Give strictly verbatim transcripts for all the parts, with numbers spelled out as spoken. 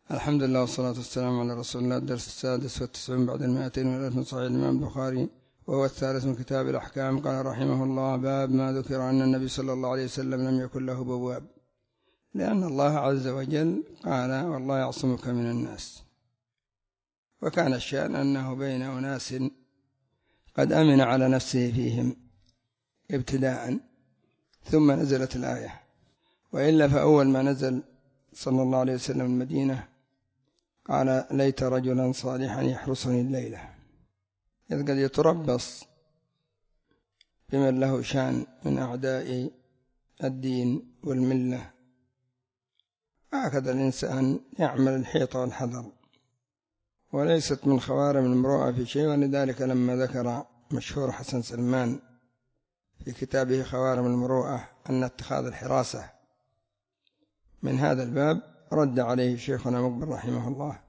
الحمد لله والصلاة والسلام على رسول الله. الدرس السادس والتسعون بعد المائتين والألف من صحيح الإمام البخاري، وهو الثالث من كتاب الأحكام. قال رحمه الله: باب ما ذكر أن النبي صلى الله عليه وسلم لم يكن له بواب، لأن الله عز وجل قال: والله يعصمك من الناس. وكان الشأن أنه بين أناس قد أمن على نفسه فيهم ابتداء، ثم نزلت الآية. وإلا فأول ما نزل صلى الله عليه وسلم المدينة قال: ليت رجلا صالحا يحرسني الليلة، إذ قد يتربص بمن له شان من أعداء الدين والملة. هكذا الإنسان يعمل الحيطة والحذر، وليست من خوارم المروءة في شيء. ولذلك لما ذكر مشهور حسن سلمان في كتابه خوارم المروءة أن اتخاذ الحراسة من هذا الباب، رد عليه شيخنا مقبل رحمه الله،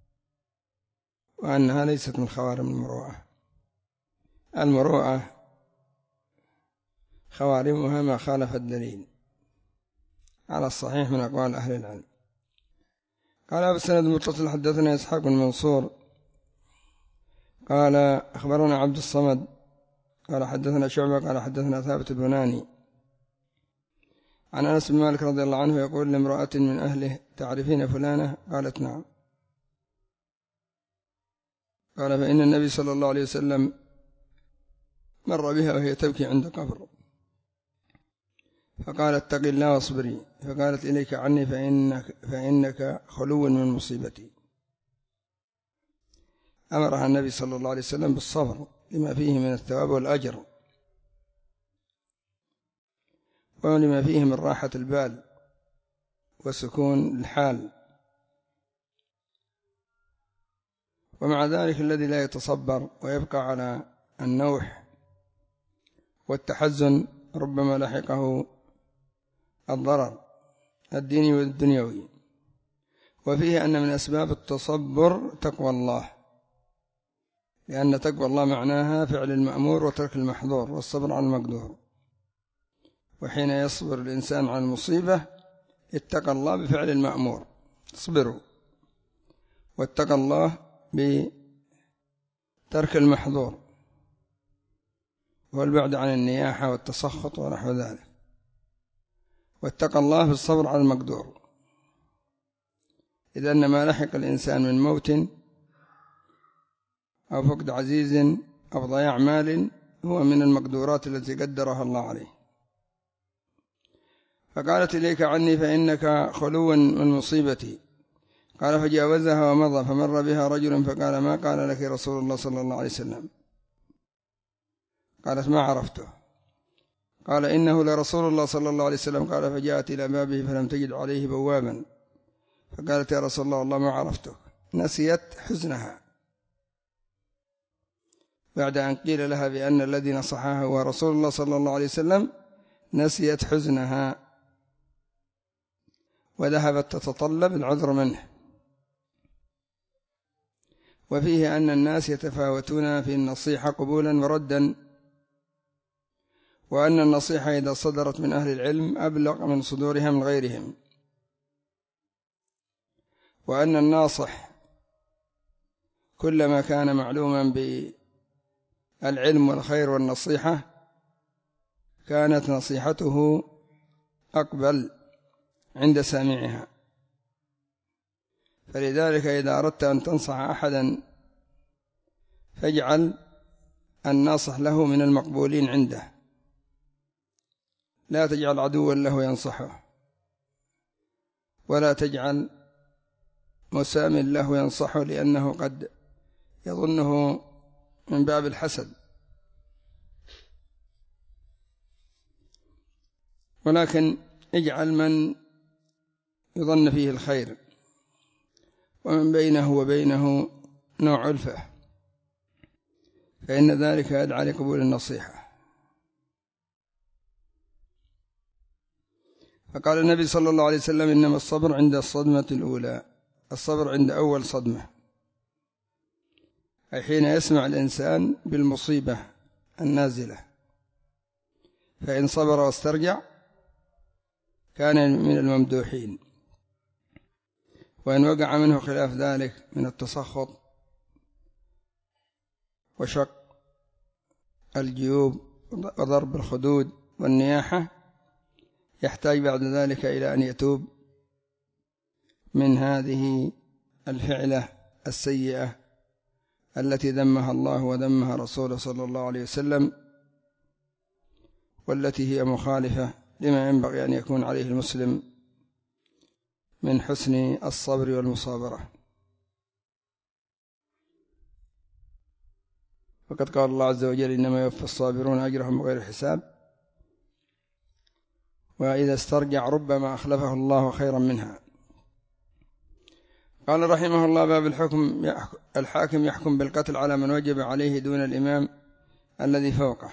وأنها ليست من خوارم المروءة. المروءة خوارمها ما خالف الدليل على الصحيح من أقوال أهل العلم. قال: أبو السند المتصل حدثنا إسحاق بن منصور قال أخبرنا عبد الصمد قال حدثنا شعبة قال حدثنا ثابت البناني عن أنس بن مالك رضي الله عنه يقول لامرأة من أهله: تعرفين فلانة؟ قالت: نعم. قال: فإن النبي صلى الله عليه وسلم مر بها وهي تبكي عند قبر، فقال: اتق الله واصبري. فقالت: إليك عني فإنك, فإنك خلو من مصيبتي. أمرها النبي صلى الله عليه وسلم بالصبر لما فيه من الثواب والأجر، ولما فيه من راحة البال وسكون الحال. ومع ذلك الذي لا يتصبر ويبقى على النوح والتحزن ربما لحقه الضرر الديني والدنيوي. وفيه أن من أسباب التصبر تقوى الله، لأن تقوى الله معناها فعل المأمور وترك المحظور والصبر على المقدور. وحين يصبر الإنسان على المصيبة اتقى الله بفعل المأمور، اصبروا، واتقى الله بترك المحظور والبعد عن النياحة والتسخط ونحو ذلك، واتقى الله بالصبر على المقدور. إذا ما لحق الإنسان من موت أو فقد عزيز أو ضياع مال هو من المقدورات التي قدرها الله عليه. فقالت: إليك عني فإنك خلو من مصيبتي. قال: فجاوزها ومضى، فمر بها رجل فقال: ما قال لك رسول الله صلى الله عليه وسلم؟ قالت: ما عرفته. قال: إنه لرسول الله صلى الله عليه وسلم. قال: فجاءت إلى بابه فلم تجد عليه بوابا، فقالت: يا رسول الله والله ما عرفته. نسيت حزنها بعد أن قيل لها بأن الذي نصحها هو رسول الله صلى الله عليه وسلم. نسيت حزنها وذهبت تتطلب العذر منه. وفيه أن الناس يتفاوتون في النصيحة قبولا وردا، وأن النصيحة إذا صدرت من أهل العلم أبلغ من صدورها من غيرهم، وأن الناصح كلما كان معلوما بالعلم والخير والنصيحة كانت نصيحته أقبل عند سامعها. فلذلك إذا أردت أن تنصح أحدا فاجعل الناصح له من المقبولين عنده، لا تجعل عدوا له ينصحه، ولا تجعل مسام له ينصحه، لأنه قد يظنه من باب الحسد. ولكن اجعل من يظن فيه الخير ومن بينه وبينه نوع ألفة، فإن ذلك يدعى لقبول النصيحة. فقال النبي صلى الله عليه وسلم: إنما الصبر عند الصدمة الأولى. الصبر عند أول صدمة، أي حين يسمع الإنسان بالمصيبة النازلة، فإن صبر واسترجع كان من الممدوحين. وإن وقع منه خلاف ذلك من التسخط وشق الجيوب وضرب الخدود والنياحة يحتاج بعد ذلك إلى أن يتوب من هذه الفعلة السيئة التي ذمها الله وذمها رسوله صلى الله عليه وسلم، والتي هي مخالفة لما ينبغي أن يكون عليه المسلم من حسن الصبر والمصابرة. وقد قال الله عز وجل: إنما يوفى الصابرون أجرهم بغير حساب. وإذا استرجع ربما أخلفه الله خيرا منها. قال رحمه الله: باب الحكم الحاكم يحكم بالقتل على من وجب عليه دون الإمام الذي فوقه،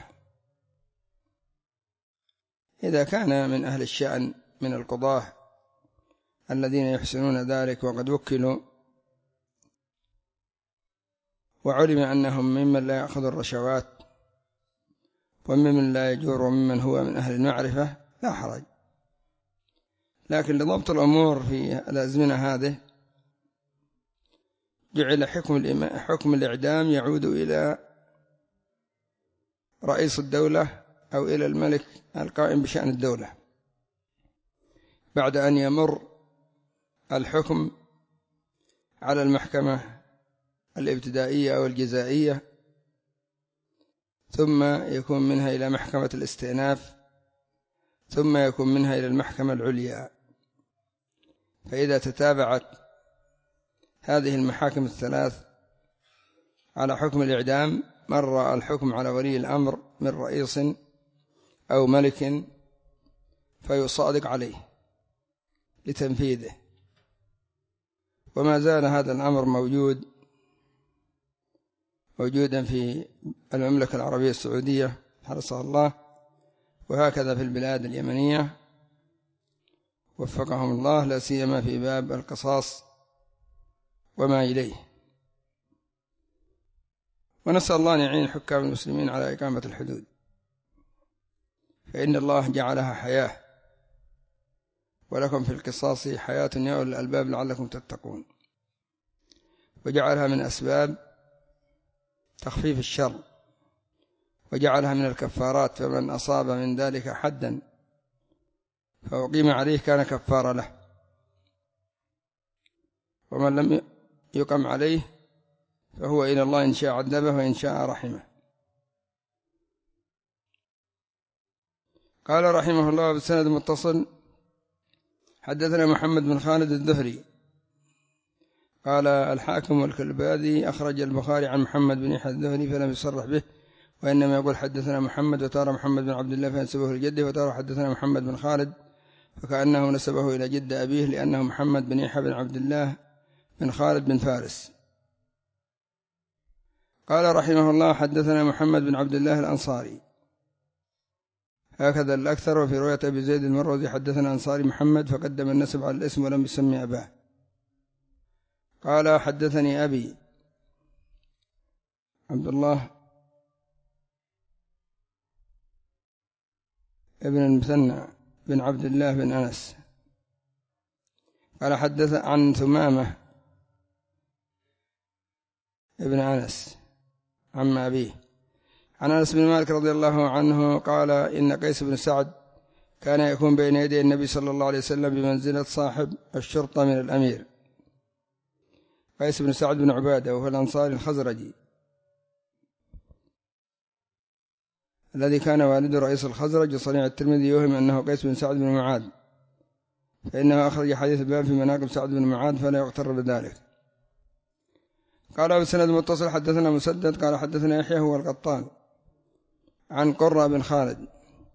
إذا كان من أهل الشأن من القضاة الذين يحسنون ذلك وقد وكلوا وعلم أنهم ممن لا يأخذ الرشوات وممن لا يجور وممن هو من أهل المعرفة لا حرج. لكن لضبط الأمور في الأزمنة هذه جعل حكم حكم الإعدام يعود إلى رئيس الدولة أو إلى الملك القائم بشأن الدولة، بعد أن يمر الحكم على المحكمة الابتدائية أو الجزائية، ثم يكون منها إلى محكمة الاستئناف، ثم يكون منها إلى المحكمة العليا. فإذا تتابعت هذه المحاكم الثلاث على حكم الإعدام مر الحكم على ولي الأمر من رئيس أو ملك فيصادق عليه لتنفيذه. وما زال هذا الأمر موجود موجودا في المملكة العربية السعودية حرسها الله، وهكذا في البلاد اليمنية وفقهم الله، لا سيما في باب القصاص وما إليه. ونسأل الله أن يعين حكام المسلمين على إقامة الحدود، فإن الله جعلها حياة، ولكم في القصاص حياة يا أولي الألباب لعلكم تتقون، وجعلها من أسباب تخفيف الشر، وجعلها من الكفارات، فمن أصاب من ذلك حدا فأقيم عليه كان كفارة له، ومن لم يقم عليه فهو إلى الله إن شاء عذبه وإن شاء رحمه. قال رحمه الله بالسند المتصل: حدثنا محمد بن خالد الذهري قال الحاكم والكلباذي أخرج البخاري عن محمد بن يحيى الذهري فلم يصرح به، وإنما يقول حدثنا محمد، وتارى محمد بن عبد الله فينسبه لجده، وتارى حدثنا محمد بن خالد فكأنه نسبه إلى جد أبيه، لأنه محمد بن يحيى بن عبد الله بن خالد بن فارس. قال رحمه الله: حدثنا محمد بن عبد الله الأنصاري، هكذا الأكثر. وفي رواية أبي زيد المروزي حدثنا أنصاري محمد، فقدم النسب على الاسم ولم يسمي أباه. قال حدثني أبي عبد الله ابن المثنى بن عبد الله بن أنس قال حدث عن ثمامة ابن أنس عم أبيه عن أنس بن مالك رضي الله عنه قال: إن قيس بن سعد كان يكون بين يدي النبي صلى الله عليه وسلم بمنزلة صاحب الشرطة من الأمير. قيس بن سعد بن عبادة وهو الأنصاري الخزرجي الذي كان والد رئيس الخزرج، وصنيع الترمذي يوهم أنه قيس بن سعد بن معاذ، فإنه أخرج حديث الباب في مناقب سعد بن معاذ فلا يغتر بذلك. قال بسند متصل: حدثنا مسدد قال حدثنا يحيى هو القطان عن قرة بن خالد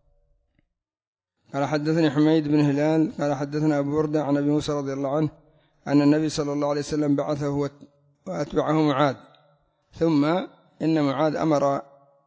قال حدثني حميد بن هلال قال حدثنا أبو بردة عن أبي موسى رضي الله عنه أن النبي صلى الله عليه وسلم بعثه وأتبعه معاذ، ثم إن معاذ أمر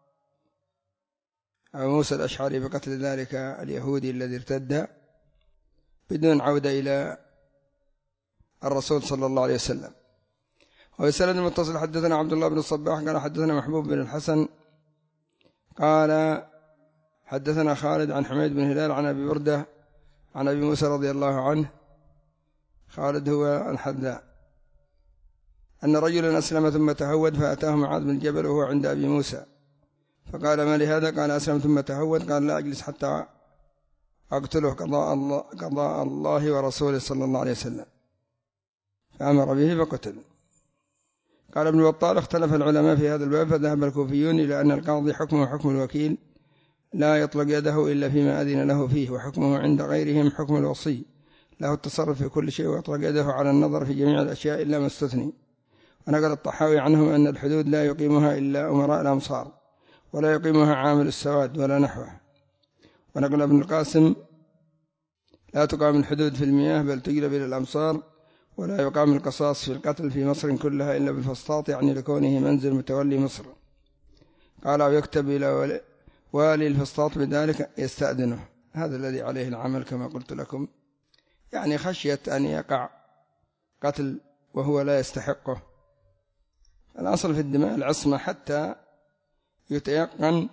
أبو موسى الأشعري بقتل ذلك اليهودي الذي ارتد بدون عودة إلى الرسول صلى الله عليه وسلم. وبسند المتصل: حدثنا عبد الله بن الصباح قال حدثنا محبوب بن الحسن قال حدثنا خالد عن حميد بن هلال عن أبي بردة عن أبي موسى رضي الله عنه. خالد هو الحذاء، أن رجلا أسلم ثم تهود فأتاه معاذ بن جبل وهو عند أبي موسى فقال ما لهذا؟ قال أسلم ثم تهود. قال لا أجلس حتى أقتله قضاء الله, قضاء الله ورسوله صلى الله عليه وسلم، فأمر به فقتل. قال ابن بطال اختلف العلماء في هذا الباب، فذهب الكوفيون إلى أن القاضي حكمه حكم الوكيل لا يطلق يده إلا فيما أذن له فيه، وحكمه عند غيرهم حكم الوصي له التصرف في كل شيء ويطلق يده على النظر في جميع الأشياء إلا ما استثني. ونقل الطحاوي عنهم أن الحدود لا يقيمها إلا أمراء الأمصار ولا يقيمها عامل السواد ولا نحوه. ونقل ابن القاسم لا تقام الحدود في المياه بل تجلب إلى الأمصار، ولا يقام القصاص في القتل في مصر كلها إلا بالفسطاط، يعني لكونه منزل متولي مصر. قال ويكتب إلى والي الفسطاط بذلك يستأذنه. هذا الذي عليه العمل كما قلت لكم، يعني خشية أن يقع قتل وهو لا يستحقه. الأصل في الدماء العصمة حتى يتيقن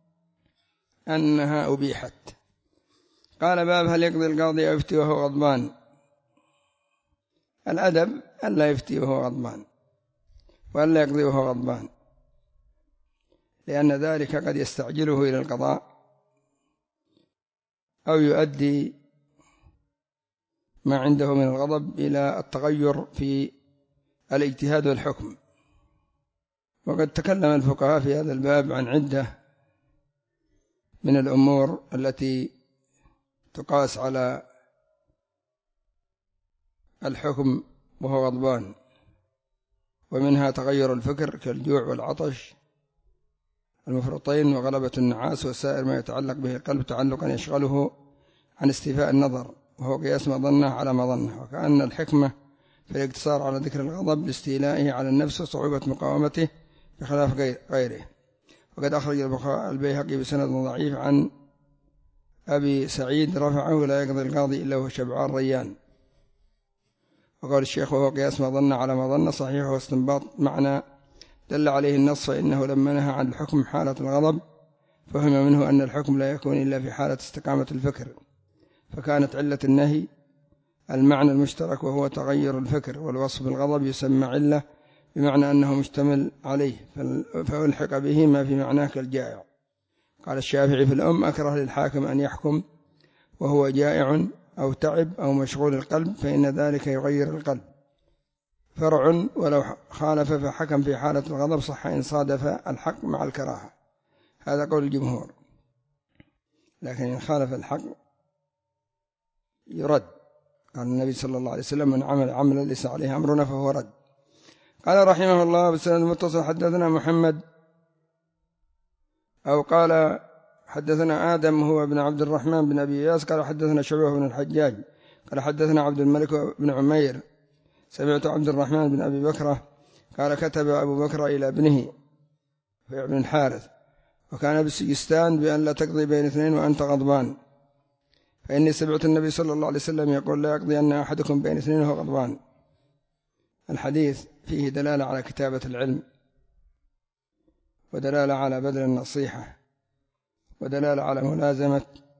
أنها أبيحت. قال باب هل يقضي القاضي أو يفتي وهو غضبان؟ الأدب ألا يفتي وهو غضبان وألا يقضي وهو غضبان، لأن ذلك قد يستعجله إلى القضاء أو يؤدي ما عنده من الغضب إلى التغير في الاجتهاد والحكم. وقد تكلم الفقهاء في هذا الباب عن عدة من الأمور التي تقاس على الحكم وهو غضبان، ومنها تغير الفكر كالجوع والعطش المفرطين وغلبة النعاس وسائر ما يتعلق به القلب تعلقا يشغله عن استيفاء النظر، وهو قياس مظنة على مظنة. وكأن الحكمة في الاقتصار على ذكر الغضب لاستيلائه على النفس وصعوبة مقاومته بخلاف غيره. وقد أخرج البيهقي بسند ضعيف عن أبي سعيد رفعه لا يقضي القاضي إلا هو شبعان ريان. وقال الشيخ وهو قياس مظنة على مظنة صحيح واستنباط معنى دل عليه النص، فإنه لما نهى عن الحكم حالة الغضب فهم منه أن الحكم لا يكون إلا في حالة استقامة الفكر، فكانت علة النهي المعنى المشترك وهو تغير الفكر، والوصف بالغضب يسمى علة بمعنى أنه مشتمل عليه فألحق به ما في معناه كالجائع. قال الشافعي في الأم أكره للحاكم أن يحكم وهو جائع أو تعب أو مشغول القلب، فإن ذلك يغير القلب. فرع ولو خالف فحكم في حالة الغضب صح إن صادف الحق مع الكراهة، هذا قول الجمهور، لكن إن خالف الحق يرد. قال النبي صلى الله عليه وسلم من عمل عملا ليس عليه أمرنا فهو رد. قال رحمه الله بالسند المتصل حدثنا محمد أو قال حدثنا آدم هو ابن عبد الرحمن بن أبي إياس قال حدثنا شعبة بن الحجاج قال حدثنا عبد الملك بن عمير سمعت عبد الرحمن بن أبي بكر قال كتب أبو بكر إلى ابنه في ابن الحارث وكان بالسجستان بأن لا تقضي بين اثنين وأنت غضبان، فإني سمعت النبي صلى الله عليه وسلم يقول لا يقضي أن أحدكم بين اثنين وهو غضبان. الحديث فيه دلالة على كتابة العلم، ودلالة على بذل النصيحة، ودلالة على ملازمة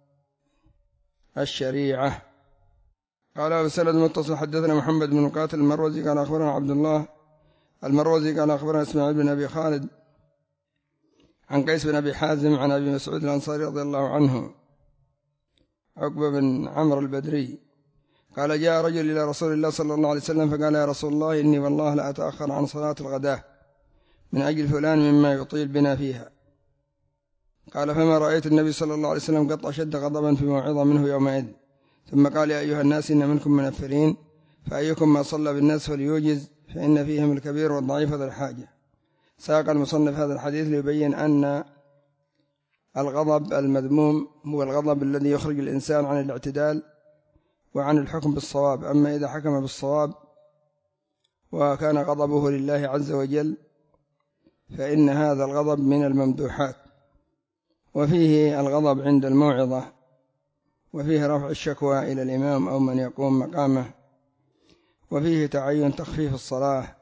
الشريعة. قال بسند المتصل حدثنا محمد بن مقاتل المروزي قال أخبرنا عبد الله المروزي قال أخبرنا إسماعيل بن أبي خالد عن قيس بن أبي حازم عن أبي مسعود الأنصاري رضي الله عنه عقبة بن عمرو البدري قال جاء رجل إلى رسول الله صلى الله عليه وسلم فقال يا رسول الله إني والله لا أتأخر عن صلاة الغداء من أجل فلان مما يطيل بنا فيها. قال فما رأيت النبي صلى الله عليه وسلم قط أشد غضبا في موعظة منه يومئذ، ثم قال يا أيها الناس إن منكم منفرين فأيكم ما صلى بالناس فليوجز فإن فيهم الكبير والضعيف ذا الحاجة. ساق المصنف هذا الحديث ليبين أن الغضب المذموم هو الغضب الذي يخرج الإنسان عن الاعتدال وعن الحكم بالصواب. أما إذا حكم بالصواب وكان غضبه لله عز وجل فإن هذا الغضب من الممدوحات، وفيه الغضب عند الموعظة، وفيه رفع الشكوى إلى الإمام أو من يقوم مقامه، وفيه تعين تخفيف الصلاة،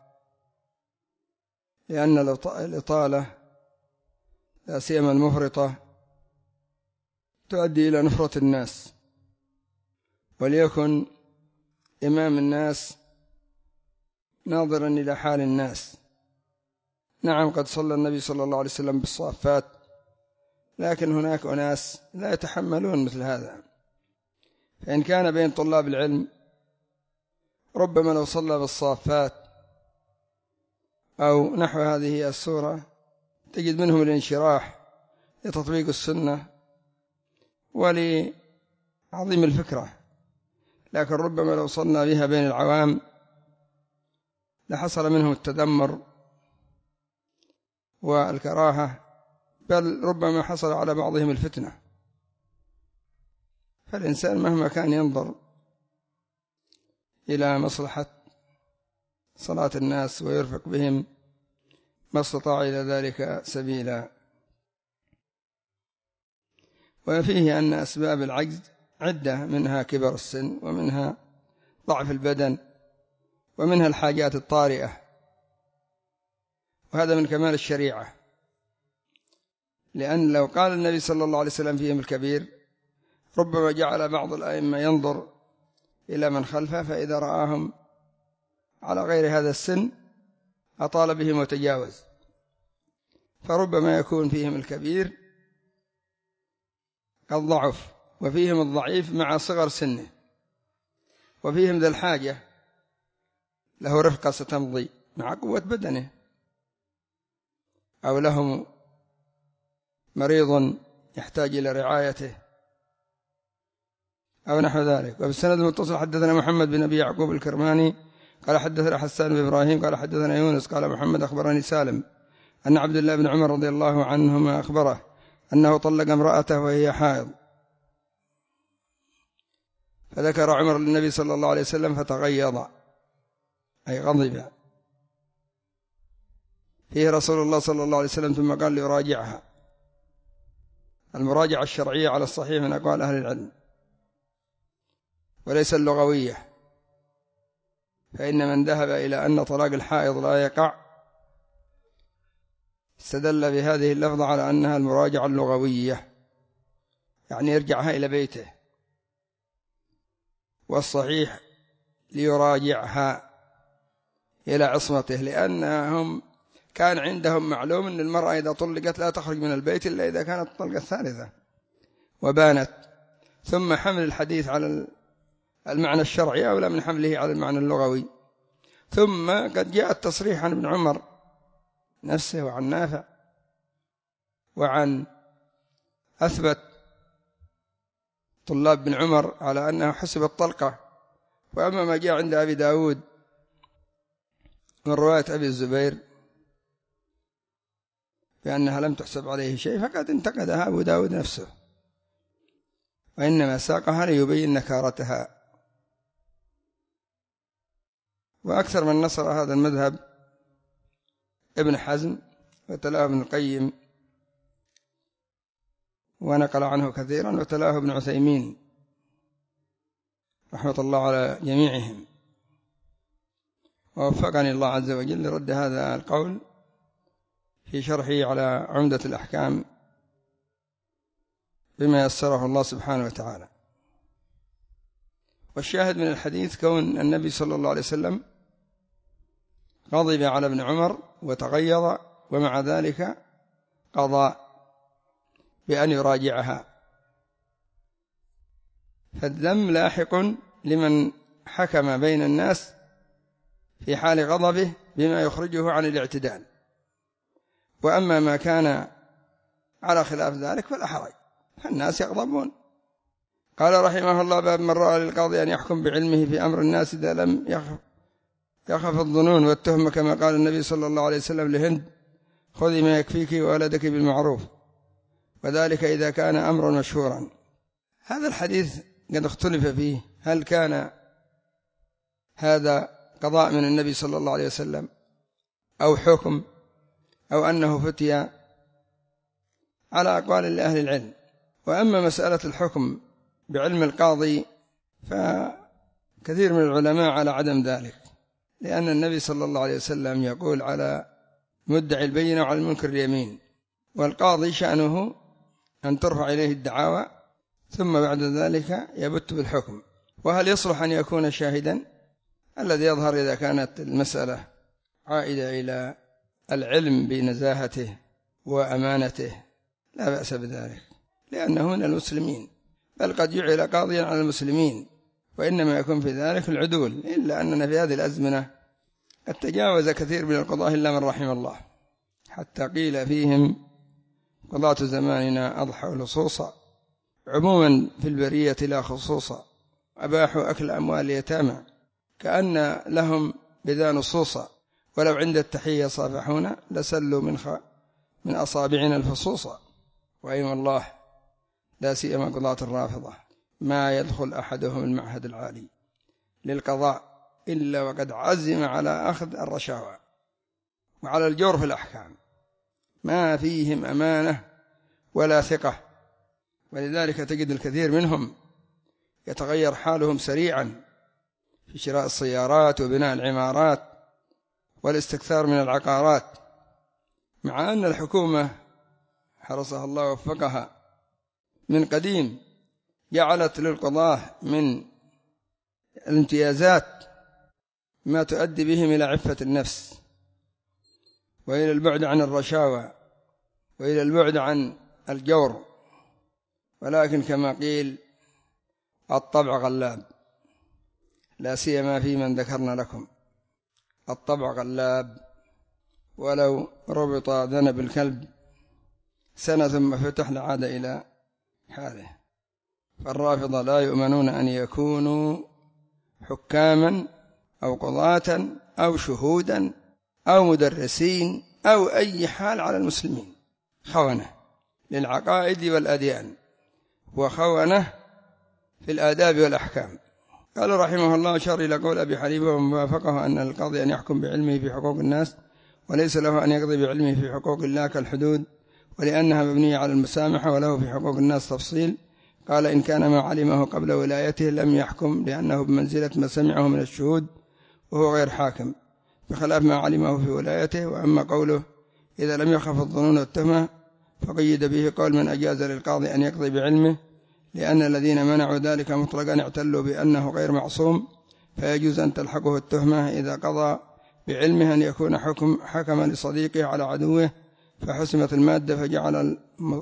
لأن الإطالة لا سيما المفرطة تؤدي إلى نفرة الناس. وليكن إمام الناس ناظرا إلى حال الناس. نعم قد صلى النبي صلى الله عليه وسلم بالصافات، لكن هناك أناس لا يتحملون مثل هذا، فإن كان بين طلاب العلم ربما لو صلى بالصافات أو نحو هذه السورة تجد منهم الانشراح لتطبيق السنة ولعظيم الفكرة، لكن ربما لو صلنا بها بين العوام لحصل منهم التذمر والكراهة، بل ربما حصل على بعضهم الفتنة. فالإنسان مهما كان ينظر إلى مصلحة صلاة الناس ويرفق بهم ما استطاع إلى ذلك سبيلا. وفيه أن أسباب العجز عدة، منها كبر السن، ومنها ضعف البدن، ومنها الحاجات الطارئة، وهذا من كمال الشريعة، لأن لو قال النبي صلى الله عليه وسلم فيهم الكبير ربما جعل بعض الأئمة ينظر إلى من خلفه، فإذا رآهم على غير هذا السن أطال بهم وتجاوز، فربما يكون فيهم الكبير قد ضعف، وفيهم الضعيف مع صغر سنه، وفيهم ذا الحاجة له رفقة ستمضي مع قوة بدنه، أو لهم مريض يحتاج إلى رعايته أو نحو ذلك. وبالسند المتصل حدثنا محمد بن أبي يعقوب الكرماني قال حدثنا حسان بن إبراهيم قال حدثنا يونس قال محمد أخبرني سالم أن عبد الله بن عمر رضي الله عنهما أخبره أنه طلق امرأته وهي حائض، فذكر عمر للنبي صلى الله عليه وسلم فتغيظ أي غضب فيه رسول الله صلى الله عليه وسلم، ثم قال ليراجعها. المراجعة الشرعية على الصحيح من أقوال أهل العلم وليس اللغوية، فإن من ذهب إلى أن طلاق الحائض لا يقع استدل بهذه اللفظة على أنها المراجعة اللغوية، يعني يرجعها إلى بيته، والصحيح ليراجعها إلى عصمته، لأنهم كان عندهم معلوم أن المرأة إذا طلقت لا تخرج من البيت إلا إذا كانت الطلقة الثالثة وبانت، ثم حمل الحديث على المعنى الشرعي أولى من حمله على المعنى اللغوي. ثم قد جاء التصريح عن ابن عمر نفسه وعن نافع وعن أثبت طلاب بن عمر على أنه حسب الطلقة. وأما ما جاء عند أبي داود من رواية أبي الزبير بأنها لم تحسب عليه شيء فقد انتقدها أبو داود نفسه، وإنما ساقها ليبين نكارتها. وأكثر من نصر هذا المذهب ابن حزم وتلاه ابن القيم ونقل عنه كثيرا، وتلاه ابن عثيمين رحمة الله على جميعهم، ووفقني الله عز وجل لرد هذا القول في شرحه على عمدة الأحكام بما يسره الله سبحانه وتعالى. والشاهد من الحديث كون النبي صلى الله عليه وسلم غضب على ابن عمر وتغيظ، ومع ذلك قضى بأن يراجعها، فالذم لاحق لمن حكم بين الناس في حال غضبه بما يخرجه عن الاعتدال، وأما ما كان على خلاف ذلك فلا حرج، فالناس يغضبون. قال رحمه الله باب من رأى للقاضي أن يحكم بعلمه في أمر الناس إذا لم يخف, يخف الظنون والتهمة، كما قال النبي صلى الله عليه وسلم لهند خذي ما يكفيك وولدك بالمعروف، وذلك إذا كان أمرا مشهورا. هذا الحديث قد اختلف فيه، هل كان هذا قضاء من النبي صلى الله عليه وسلم أو حكم أو أنه فتي، على أقوال لأهل العلم. وأما مسألة الحكم بعلم القاضي فكثير من العلماء على عدم ذلك، لأن النبي صلى الله عليه وسلم يقول على مدعي البينة وعلى المنكر اليمين، والقاضي شأنه أن ترفع إليه الدعاوى ثم بعد ذلك يبت بالحكم. وهل يصلح أن يكون شاهدا؟ الذي يظهر إذا كانت المسألة عائدة إلى العلم بنزاهته وأمانته لا بأس بذلك، لأنه من المسلمين، بل قد جعل قاضيا على المسلمين، وإنما يكون في ذلك العدول. إلا أننا في هذه الأزمنة قد تجاوز كثير من القضاة إلا من رحم الله، حتى قيل فيهم قضاة زماننا أضحوا لصوصا، عموما في البرية لا خصوصا، أباحوا أكل أموال اليتامى كأن لهم بذا نصوصا، ولو عند التحية صافحونا لسلوا من خ... من أصابعنا الفصوصا. وأيم الله لا سيما قضاة الرافضة ما يدخل أحدهم المعهد العالي للقضاء إلا وقد عزم على أخذ الرشاوى وعلى الجور في الأحكام، ما فيهم أمانة ولا ثقة. ولذلك تجد الكثير منهم يتغير حالهم سريعا في شراء السيارات وبناء العمارات والاستكثار من العقارات، مع أن الحكومة حرصها الله ووفقها من قديم جعلت للقضاة من الامتيازات ما تؤدي بهم إلى عفة النفس وإلى البعد عن الرشاوى وإلى البعد عن الجور، ولكن كما قيل الطبع غلاب، لا سيما في من ذكرنا لكم. الطبع غلاب، ولو ربط ذنب الكلب سنة ثم فتح لعاد إلى حاله. فالرافضة لا يؤمنون أن يكونوا حكاما أو قضاة أو شهودا أو مدرسين أو أي حال على المسلمين، خونة للعقائد والأديان وخونة في الآداب والأحكام. قال رحمه الله شار إلى قول أبي حنيفة وموافقه أن القاضي أن يحكم بعلمه في حقوق الناس وليس له أن يقضي بعلمه في حقوق الله كالحدود، ولأنها مبنية على المسامحة، وله في حقوق الناس تفصيل. قال إن كان ما علمه قبل ولايته لم يحكم لأنه بمنزلة ما سمعه من الشهود وهو غير حاكم، بخلاف ما علمه في ولايته. وأما قوله إذا لم يخف الظنون والتهمة فقيد به قول من أجاز للقاضي أن يقضي بعلمه، لأن الذين منعوا ذلك مطلقا اعتلوا بأنه غير معصوم، فيجوز أن تلحقه التهمة إذا قضى بعلمه أن يكون حكم حكما لصديقه على عدوه فحسمت المادة، فجعل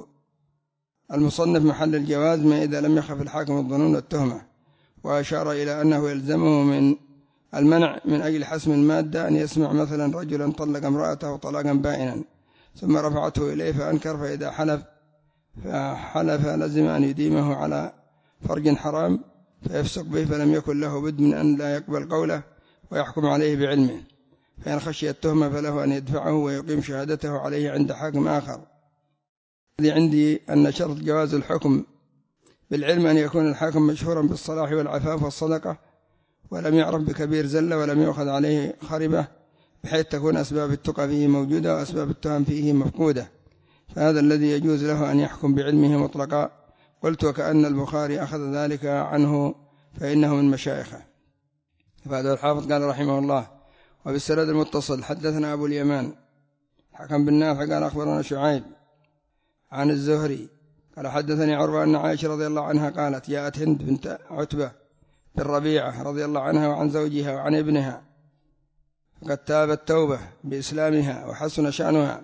المصنف محل الجواز ما إذا لم يخف الحاكم الظنون والتهمة. وأشار إلى أنه يلزمه من المنع من أجل حسم المادة أن يسمع مثلا رجلا طلق امرأته طلاقا بائنا ثم رفعته إليه فأنكر، فإذا حلف فحلف لزم أن يديمه على فرج حرام فيفسق به، فلم يكن له بد من أن لا يقبل قوله ويحكم عليه بعلمه. فإن خشي التهمة فله أن يدفعه ويقيم شهادته عليه عند حاكم آخر. الذي عندي أن شرط جواز الحكم بالعلم أن يكون الحاكم مشهورا بالصلاح والعفاف والصدقة، ولم يعرف بكبير زلة، ولم يؤخذ عليه خربة، بحيث تكون أسباب التقى فيه موجودة وأسباب التهم فيه مفقودة، فهذا الذي يجوز له أن يحكم بعلمه مطلقا. قلت وكأن البخاري أخذ ذلك عنه فإنه من مشايخه. فهذا الحافظ قال رحمه الله وبالسند المتصل حدثنا أبو اليمان حكم بالنافع قال أخبرنا شعيب عن الزهري قال حدثني عروة أن عائشة رضي الله عنها قالت جاءت هند بنت عتبة بالربيعة رضي الله عنها وعن زوجها وعن ابنها فقد تابت توبة بإسلامها وحسن شأنها،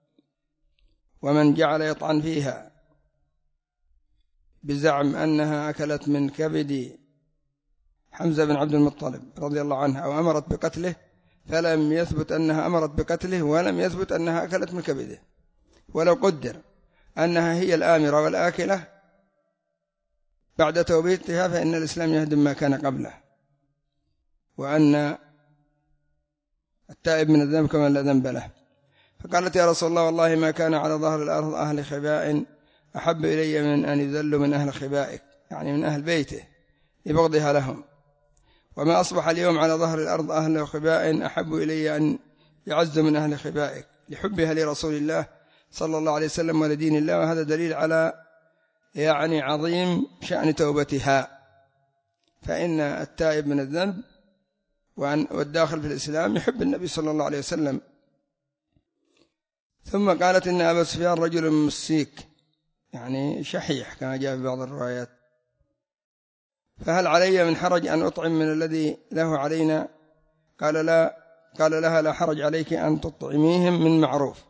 ومن جعل يطعن فيها بزعم أنها أكلت من كبد حمزة بن عبد المطلب رضي الله عنها أو أمرت بقتله، فلم يثبت أنها أمرت بقتله ولم يثبت أنها أكلت من كبده، ولو قدر أنها هي الآمرة والآكلة بعد توبيتها فإن الإسلام يهدم ما كان قبله، وأن التائب من الذنب كما لا ذنب له. فقالت يا رسول الله والله ما كان على ظهر الأرض أهل خباء أحب إلي من أن يذلوا من أهل خبائك، يعني من أهل بيته لبغضها لهم، وما أصبح اليوم على ظهر الأرض أهل خباء أحب إلي أن يعزوا من أهل خبائك لحبها لرسول الله صلى الله عليه وسلم ولدين الله. وهذا دليل على يعني عظيم شأن توبتها، فإن التائب من الذنب والداخل في الإسلام يحب النبي صلى الله عليه وسلم. ثم قالت إن أبا سفيان رجل مسيك، يعني شحيح كما جاء في بعض الروايات، فهل علي من حرج أن أطعم من الذي له علينا؟ قال لا قال لها لا حرج عليك أن تطعميهم من معروف.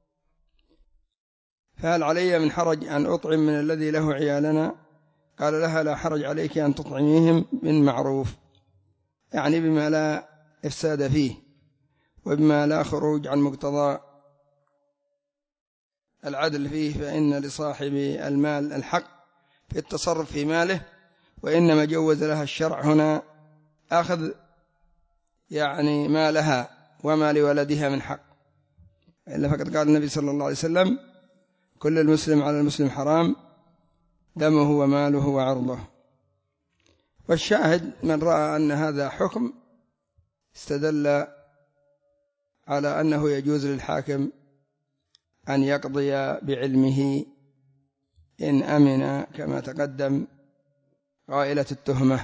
فهل علي من حرج أن أطعم من الذي له عيالنا؟ قال لها لا حرج عليك أن تطعميهم من معروف، يعني بما لا إفساد فيه وبما لا خروج عن مقتضى العدل فيه، فإن لصاحب المال الحق في التصرف في ماله، وإنما جوز لها الشرع هنا أخذ يعني ما لها وما لولدها من حق، إلا فقد قال النبي صلى الله عليه وسلم كل المسلم على المسلم حرام دمه وماله وعرضه. والشاهد من رأى أن هذا حكم استدل على أنه يجوز للحاكم أن يقضي بعلمه إن أمن كما تقدم غائلة التهمة،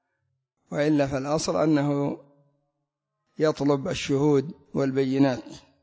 وإلا فالأصل أنه يطلب الشهود والبينات.